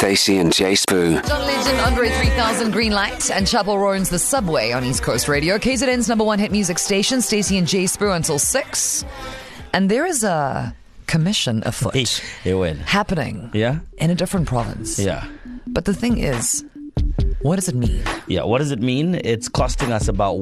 Stacey and Jay Spoo. John Legend, Andre 3000, Green Light, and Chapel Roan's The Subway on East Coast Radio. KZN's number one hit music station, Stacey and Jay Spoo until 6. And there is a commission afoot happening in a different province. Yeah. But the thing is, what does it mean? Yeah, what does it mean? It's costing us about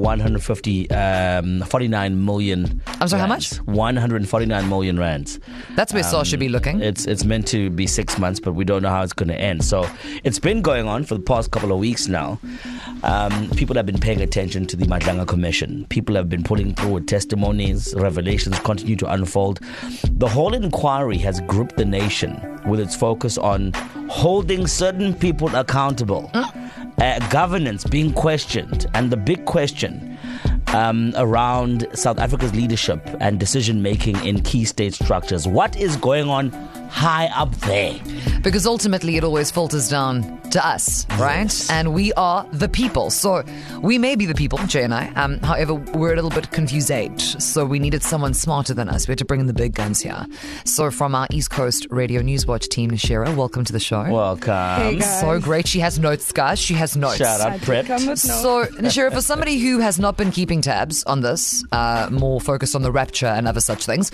49 million. I'm sorry, rands. how much? 149 million rands. That's where SARS should be looking. It's meant to be 6 months, but we don't know how it's going to end. So it's been going on for the past couple of weeks now. People have been paying attention to the Madlanga Commission. People have been pulling forward testimonies. Revelations continue to unfold. The whole inquiry has gripped the nation with its focus on holding certain people accountable. Governance being questioned, and the big question around South Africa's leadership and decision making in key state structures. What is going on high up there? Because ultimately it always filters down to us, right? Yes. And we are the people. So we may be the people, Jay and I. However, we're a little bit confused. So we needed someone smarter than us. We had to bring in the big guns here. So from our East Coast Radio Newswatch team, Nashira, welcome to the show. Welcome. Hey guys. So great. She has notes, guys. She has notes. Shout out, prepped. So, Nashira, for somebody who has not been keeping tabs on this, more focused on the rapture and other such things,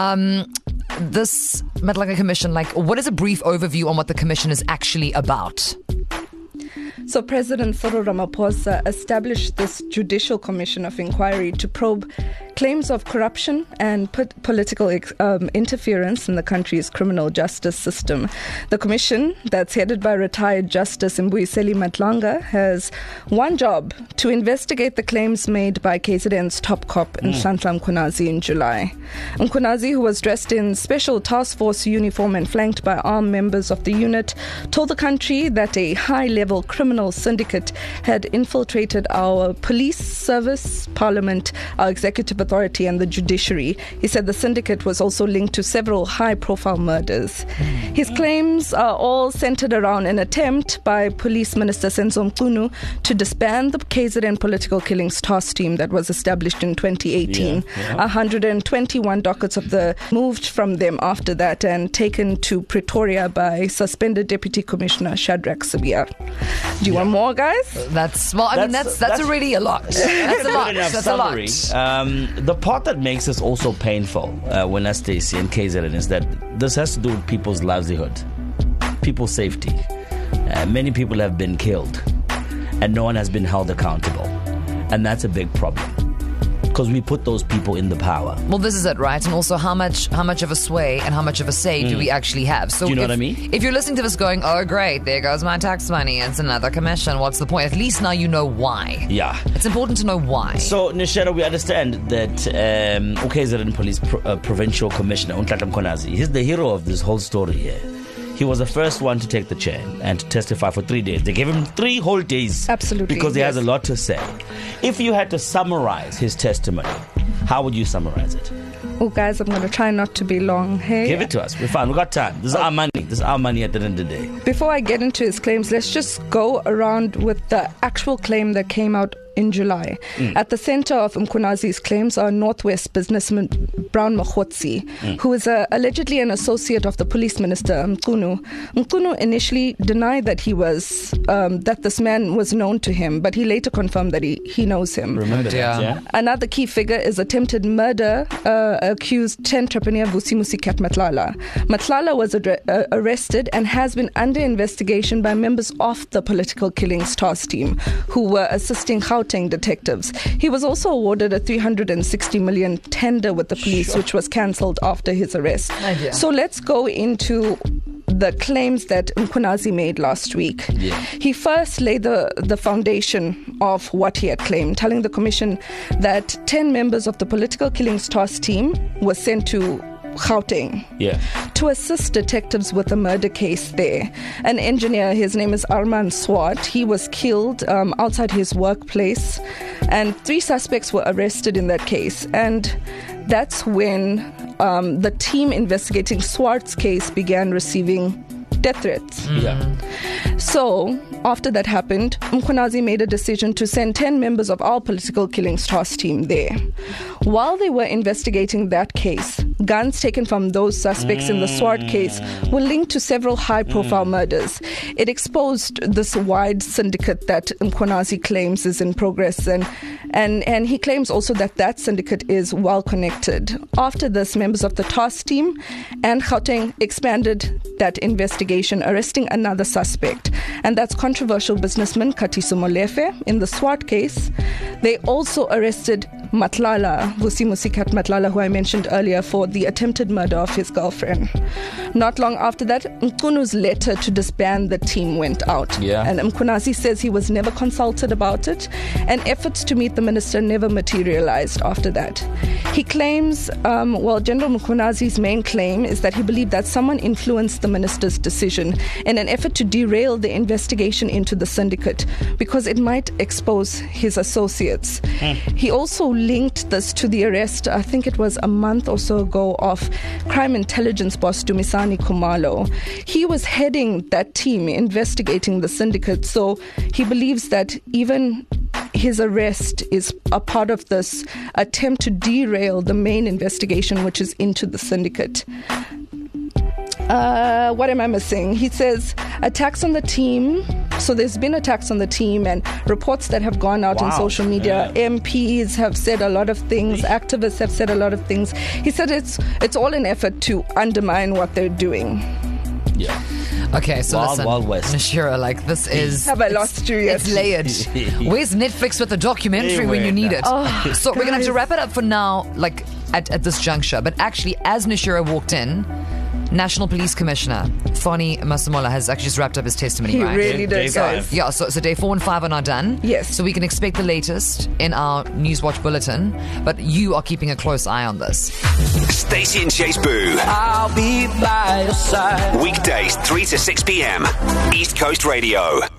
this Madlanga Commission, what is a brief overview on what the commission is actually about? So President Cyril Ramaphosa established this judicial commission of inquiry to probe claims of corruption and political interference in the country's criminal justice system. The commission, that's headed by retired Justice Mbuyiseni Madlanga, has one job: to investigate the claims made by KZN's top cop Nhlanhla Mkhwanazi in July. Mkhwanazi, who was dressed in special task force uniform and flanked by armed members of the unit, told the country that a high-level criminal syndicate had infiltrated our police service, parliament, our executive authority and the judiciary. He said the syndicate was also linked to several high-profile murders. His claims are all centered around an attempt by Police Minister Senzo Mchunu to disband the KZN Political Killings Task Team that was established in 2018. 121 dockets of the moved from them after that and taken to Pretoria by suspended Deputy Commissioner Shadrack Sibiya. Do you want more, guys? That's already a lot. That's a lot. That's a lot. The part that makes this also painful when us Stacey and KZN is that this has to do with people's livelihood, people's safety. Many people have been killed and no one has been held accountable. And that's a big problem, because we put those people in the power. Well, this is it, right? And also how much of a sway and how much of a say do we actually have? So do you know what I mean? If you're listening to this going, oh great, there goes my tax money, it's another commission, what's the point? At least now you know why. Yeah. It's important to know why. So, Nishera, we understand that KZN Police Provincial Commissioner Nhlanhla Mkhwanazi, he's the hero of this whole story here. He was the first one to take the chair and to testify for 3 days. They gave him 3 whole days. Absolutely. Because he has a lot to say. If you had to summarize his testimony, how would you summarize it? Oh, guys, I'm going to try not to be long. Hey, give it to us. We're fine. We've got time. This is our money. This is our money at the end of the day. Before I get into his claims, let's just go around with the actual claim that came out in July. At the center of Mkhwanazi's claims are Northwest businessman Brown Mokhotsi, who is allegedly an associate of the police minister Mchunu. Mchunu initially denied that he was that this man was known to him, but he later confirmed that he knows him. Remember that, yeah? Another key figure is attempted murder accused entrepreneur Vusi Musikat Matlala. Matlala was arrested and has been under investigation by members of the Political Killings Task Team who were assisting Gauteng detectives. He was also awarded a 360 million tender with the police, which was cancelled after his arrest. So let's go into the claims that Mkhwanazi made last week. He first laid the foundation of what he had claimed, telling the commission that 10 members of the Political Killings Task Team were sent to Gauteng to assist detectives with a murder case there. An engineer, his name is Arman Swart, he was killed outside his workplace, and 3 suspects were arrested in that case. And that's when the team investigating Swart's case began receiving death threats. So, after that happened, Mkhwanazi made a decision to send 10 members of our political killings task team there. While they were investigating that case, guns taken from those suspects in the Swart case were linked to several high-profile murders. It exposed this wide syndicate that Mkhwanazi claims is in progress, and he claims also that syndicate is well connected. After this, members of the task team and Gauteng expanded that investigation, arresting another suspect, and that's controversial businessman Katiso Molefe in the Swart case. They also arrested Matlala, Vusi Musikat Matlala, who I mentioned earlier, for the attempted murder of his girlfriend. Not long after that, Mkunu's letter to disband the team went out. Yeah. And Mkhwanazi says he was never consulted about it, and efforts to meet the minister never materialized after that. He claims, General Mkhwanazi's main claim is that he believed that someone influenced the minister's decision in an effort to derail the investigation into the syndicate because it might expose his associates. He also linked this to the arrest, I think it was a month or so ago, of crime intelligence boss Dumisani Khumalo. He was heading that team investigating the syndicate, so he believes that even his arrest is a part of this attempt to derail the main investigation, which is into the syndicate. What am I missing? He says attacks on the team. So there's been attacks on the team and reports that have gone out on social media. Yeah. MPs have said a lot of things. Activists have said a lot of things. He said it's all an effort to undermine what they're doing. Yeah. Okay, so listen, Wild West. Nashira, this is... Have I lost you yet? It's layered. Where's Netflix with the documentary when you need it? So we're going to have to wrap it up for now, at this juncture. But actually, as Nashira walked in, National Police Commissioner Fani Masemola has actually just wrapped up his testimony. He right? really does, guys. Yeah, so day 4 and 5 are now done. Yes. So we can expect the latest in our Newswatch bulletin, but you are keeping a close eye on this. Stacey and Chase Boo. I'll be by your side. Weekdays 3 to 6 p.m. East Coast Radio.